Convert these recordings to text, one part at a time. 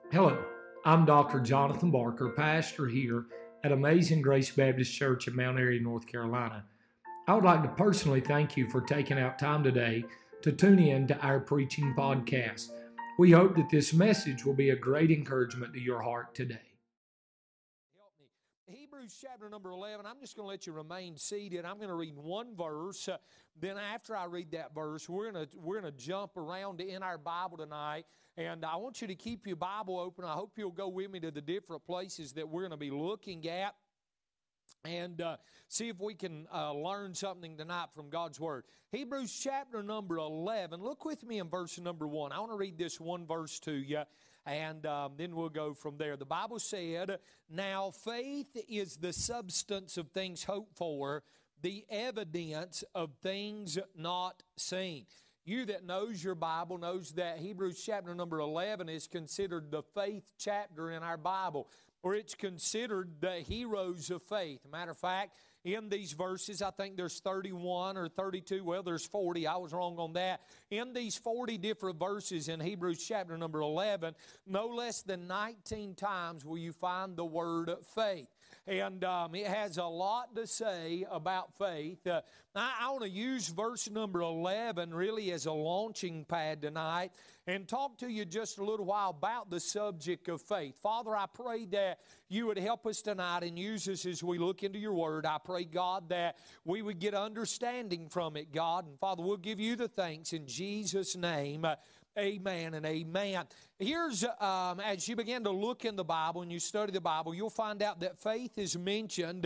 Hello, I'm Dr. Jonathan Barker, pastor here at Amazing Grace Baptist Church in Mount Airy, North Carolina. I would like to personally thank you for taking out time today to tune in to our preaching podcast. We hope that this message will be a great encouragement to your heart today. Help me. Hebrews chapter number 11, I'm just going to let you remain seated. I'm going to read one verse. Then after I read that verse, we're going to jump around in our Bible tonight. And I want you to keep your Bible open. I hope you'll go with me to the different places that we're going to be looking at and see if we can learn something tonight from God's Word. Hebrews chapter number 11. Look with me in verse number 1. I want to read this one verse to you, and then we'll go from there. The Bible said, "Now faith is the substance of things hoped for, the evidence of things not seen." You that knows your Bible knows that Hebrews chapter number 11 is considered the faith chapter in our Bible, or it's considered the heroes of faith. Matter of fact, in these verses, I think there's 31 or 32. Well, there's 40. I was wrong on that. In these 40 different verses in Hebrews chapter number 11, no less than 19 times will you find the word faith. And it has a lot to say about faith. I want to use verse number 11 really as a launching pad tonight and talk to you just a little while about the subject of faith. Father, I pray that you would help us tonight and use us as we look into your word. I pray, God, that we would get understanding from it, God. And Father, we'll give you the thanks in Jesus' name. Amen and amen. Here's, as you begin to look in the Bible and you study the Bible, you'll find out that faith is mentioned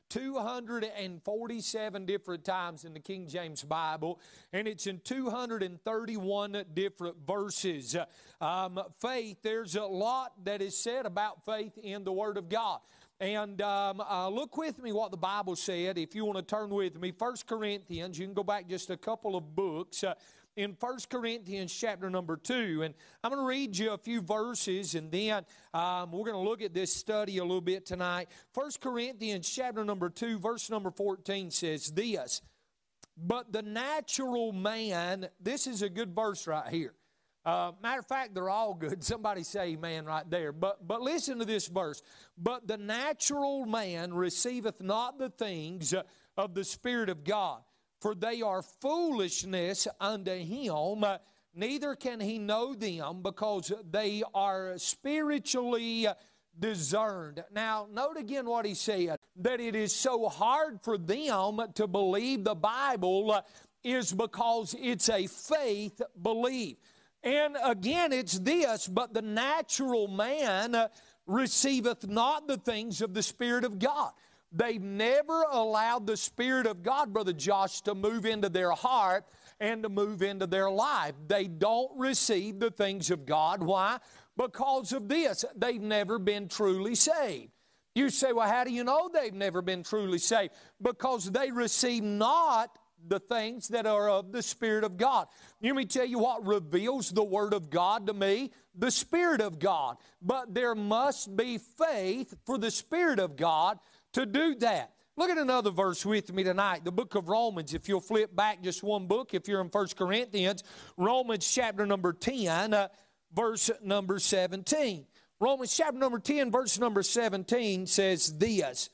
247 different times in the King James Bible, and it's in 231 different verses. Faith, there's a lot that is said about faith in the Word of God. And look with me what the Bible said. If you want to turn with me, 1 Corinthians, you can go back just a couple of books. In 1 Corinthians chapter number 2. And I'm going to read you a few verses, and then we're going to look at this study a little bit tonight. 1 Corinthians chapter number 2, verse number 14 says this, "But the natural man," this is a good verse right here. Matter of fact, they're all good. Somebody say amen right there. But listen to this verse. "But the natural man receiveth not the things of the Spirit of God, for they are foolishness unto him, neither can he know them, because they are spiritually discerned." Now, note again what he said, that it is so hard for them to believe the Bible is because it's a faith belief. And again, it's this, "But the natural man receiveth not the things of the Spirit of God." They've never allowed the Spirit of God, Brother Josh, to move into their heart and to move into their life. They don't receive the things of God. Why? Because of this. They've never been truly saved. You say, well, how do you know they've never been truly saved? Because they receive not the things that are of the Spirit of God. Let me tell you what reveals the Word of God to me. The Spirit of God. But there must be faith for the Spirit of God to do that. Look at another verse with me tonight, the book of Romans. If you'll flip back just one book, if you're in 1 Corinthians, Romans chapter number 10, verse number 17. Romans chapter number 10, verse number 17 says this.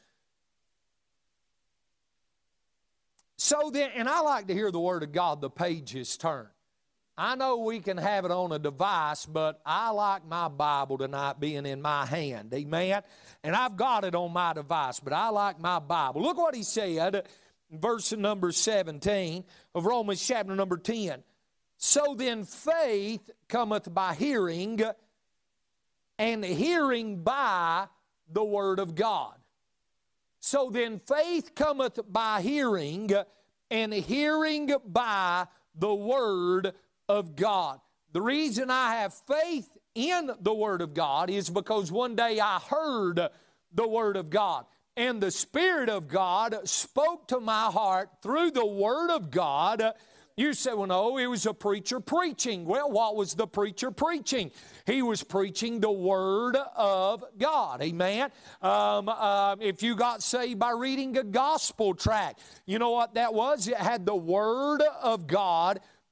"So then," and I like to hear the Word of God, the pages turn. I know we can have it on a device, but I like my Bible tonight being in my hand. Amen? And I've got it on my device, but I like my Bible. Look what he said, verse number 17 of Romans chapter number 10. "So then faith cometh by hearing, and hearing by the Word of God." So then faith cometh by hearing, and hearing by the Word of God. The reason I have faith in the Word of God is because one day I heard the Word of God, and the Spirit of God spoke to my heart through the Word of God. You say, well, no, it was a preacher preaching. Well, what was the preacher preaching? He was preaching the Word of God. Amen? If you got saved by reading a gospel tract, you know what that was? It had the Word of God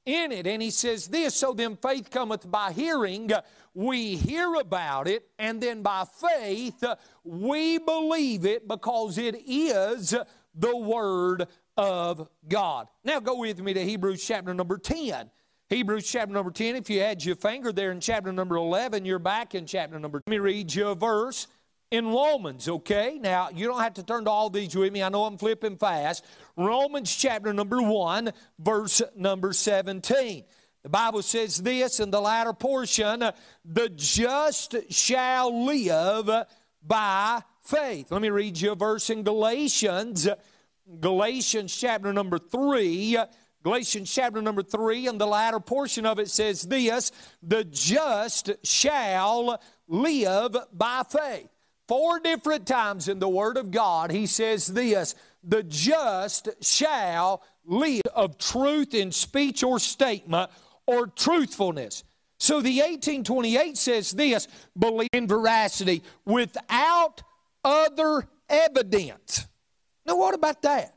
in it. And he says this, so then faith cometh by hearing, we hear about it, and then by faith we believe it because it is the Word of God. Now go with me to Hebrews chapter number 10. Hebrews chapter number 10, if you had your finger there in chapter number 11, you're back in chapter number 10. Let me read you a verse in Romans, okay? Now, you don't have to turn to all these with me. I know I'm flipping fast. Romans chapter number 1, verse number 17. The Bible says this in the latter portion, the just shall live by faith. Let me read you a verse in Galatians chapter number 3. Galatians chapter number 3, and the latter portion of it says this, the just shall live by faith. 4 different times in the Word of God, he says this, the just shall live of truth in speech or statement or truthfulness. So the 1828 says this, believe in veracity without other evidence. Now what about that?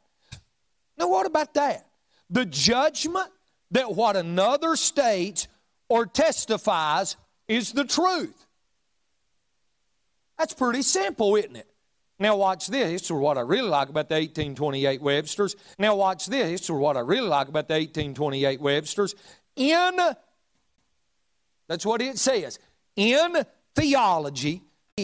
The judgment that what another states or testifies is the truth. That's pretty simple, isn't it? Now watch this. This is what I really like about the 1828 Websters. That's what it says. In theology,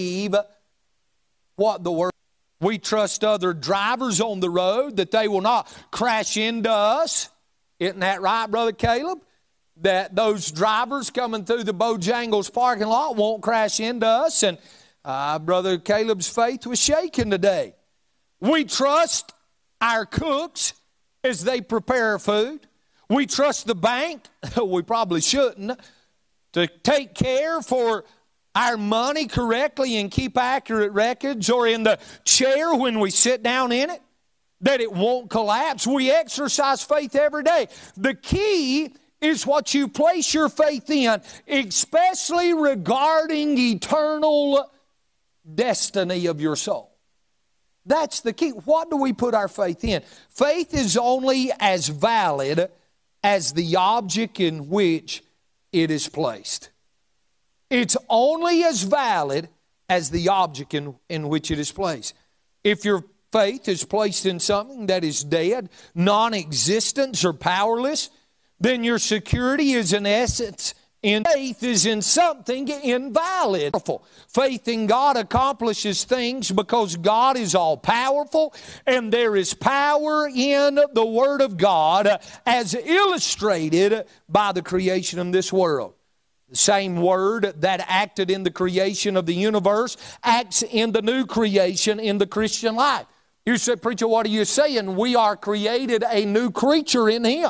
what the word. We trust other drivers on the road that they will not crash into us. Isn't that right, Brother Caleb? That those drivers coming through the Bojangles parking lot won't crash into us. And Brother Caleb's faith was shaken today. We trust our cooks as they prepare food. We trust the bank, we probably shouldn't, to take care for our money correctly and keep accurate records, or in the chair when we sit down in it, that it won't collapse. We exercise faith every day. The key is what you place your faith in, especially regarding eternal destiny of your soul. That's the key. What do we put our faith in? Faith is only as valid as the object in which it is placed. It's only as valid as the object in which it is placed. If your faith is placed in something that is dead, non-existent, or powerless, then your security is in essence in faith is in something invalid. Faith in God accomplishes things because God is all-powerful, and there is power in the Word of God as illustrated by the creation of this world. The same Word that acted in the creation of the universe acts in the new creation in the Christian life. You say, preacher, what are you saying? We are created a new creature in Him.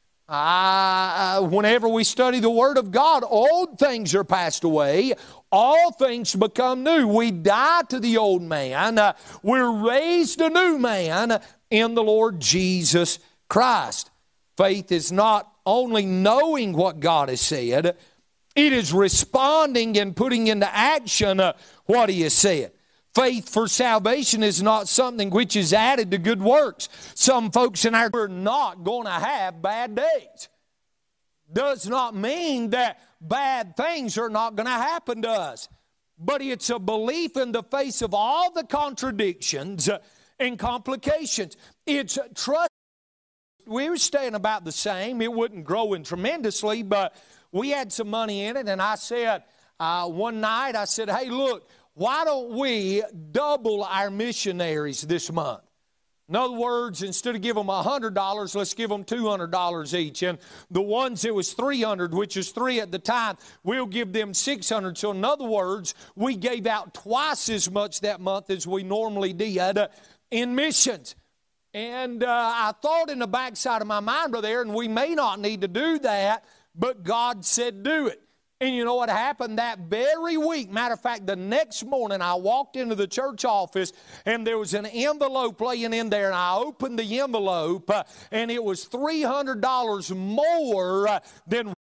Whenever we study the Word of God, old things are passed away. All things become new. We die to the old man. We're raised a new man in the Lord Jesus Christ. Faith is not only knowing what God has said, it is responding and putting into action what He has said. Faith for salvation is not something which is added to good works. Some folks in our we're not going to have bad days. Does not mean that bad things are not going to happen to us. But it's a belief in the face of all the contradictions and complications. It's trust. We were staying about the same. It wasn't growing tremendously, but we had some money in it. And I said, one night, I said, hey, look, why don't we double our missionaries this month? In other words, instead of giving them $100, let's give them $200 each. And the ones that was $300, which is 3 at the time, we'll give them $600. So in other words, we gave out twice as much that month as we normally did in missions. And I thought in the backside of my mind, Brother Aaron, we may not need to do that, but God said do it. And you know what happened that very week? Matter of fact, the next morning I walked into the church office and there was an envelope laying in there, and I opened the envelope and it was $300 more than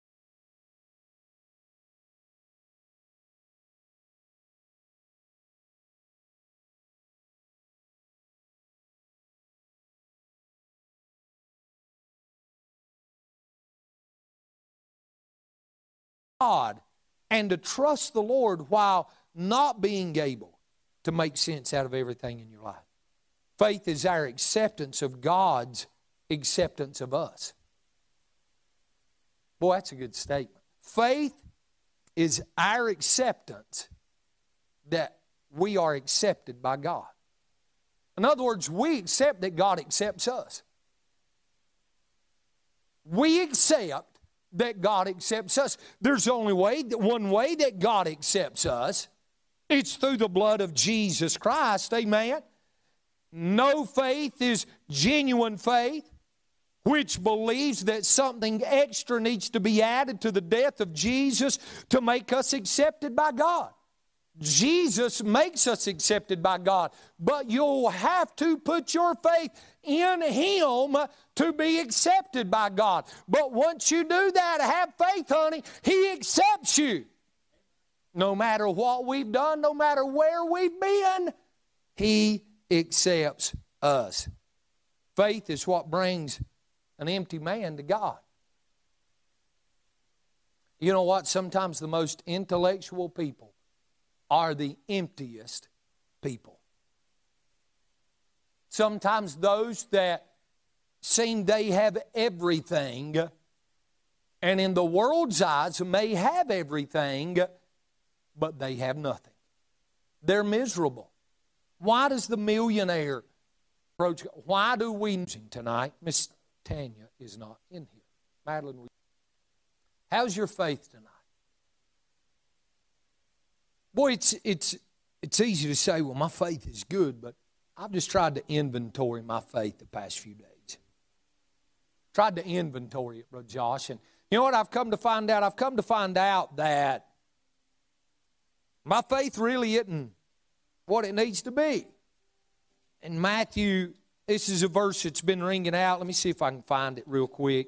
God and to trust the Lord while not being able to make sense out of everything in your life. Faith is our acceptance of God's acceptance of us. Boy, that's a good statement. Faith is our acceptance that we are accepted by God. In other words, we accept that God accepts us. We accept that God accepts us. There's only one way that God accepts us. It's through the blood of Jesus Christ. Amen. No faith is genuine faith, which believes that something extra needs to be added to the death of Jesus to make us accepted by God. Jesus makes us accepted by God, but you'll have to put your faith in Him to be accepted by God. But once you do that, have faith, honey, He accepts you. No matter what we've done, no matter where we've been, He accepts us. Faith is what brings an empty man to God. You know what? Sometimes the most intellectual people are the emptiest people. Sometimes those that seem they have everything, and in the world's eyes may have everything, but they have nothing. They're miserable. Why does the millionaire approach? Why do we tonight? Miss Tanya is not in here. Madeline, how's your faith tonight? Boy, it's easy to say, well, my faith is good, but I've just tried to inventory my faith the past few days. Tried to inventory it, Brother Josh. And you know what I've come to find out? I've come to find out that my faith really isn't what it needs to be. In Matthew, this is a verse that's been ringing out. Let me see if I can find it real quick.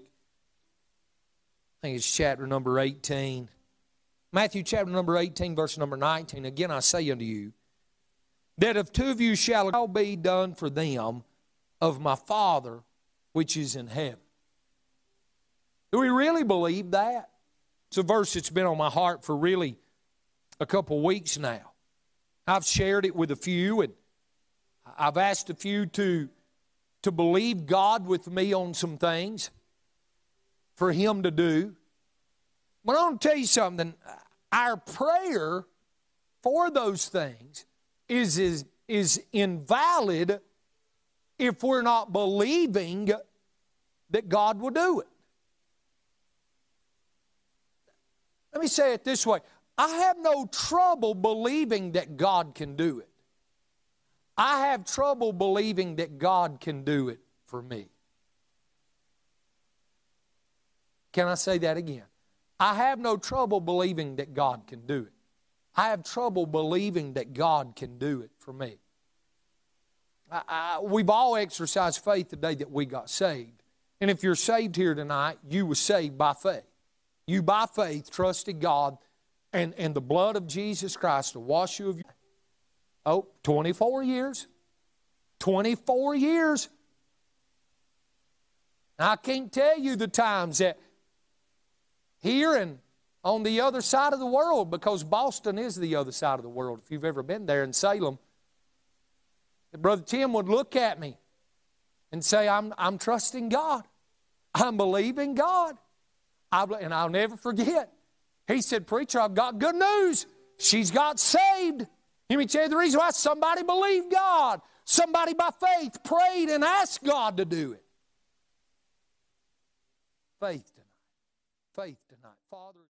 I think it's chapter number 18. Matthew chapter number 18, verse number 19. Again, I say unto you, that if two of you shall be done for them of my Father which is in heaven. Do we really believe that? It's a verse that's been on my heart for really a couple weeks now. I've shared it with a few, and I've asked a few to believe God with me on some things for Him to do. But I want to tell you something. Our prayer for those things is invalid if we're not believing that God will do it. Let me say it this way. I have no trouble believing that God can do it. I have trouble believing that God can do it for me. Can I say that again? I have no trouble believing that God can do it. I have trouble believing that God can do it for me. We've all exercised faith the day that we got saved. And if you're saved here tonight, you were saved by faith. You by faith trusted God and the blood of Jesus Christ to wash you of your 24 years. 24 years. I can't tell you the times that here and on the other side of the world, because Boston is the other side of the world. If you've ever been there in Salem, Brother Tim would look at me and say, I'm trusting God. I'm believing God. And I'll never forget. He said, preacher, I've got good news. She's got saved. Let me tell you the reason why. Somebody believed God. Somebody by faith prayed and asked God to do it. Faith tonight. Faith tonight. Father.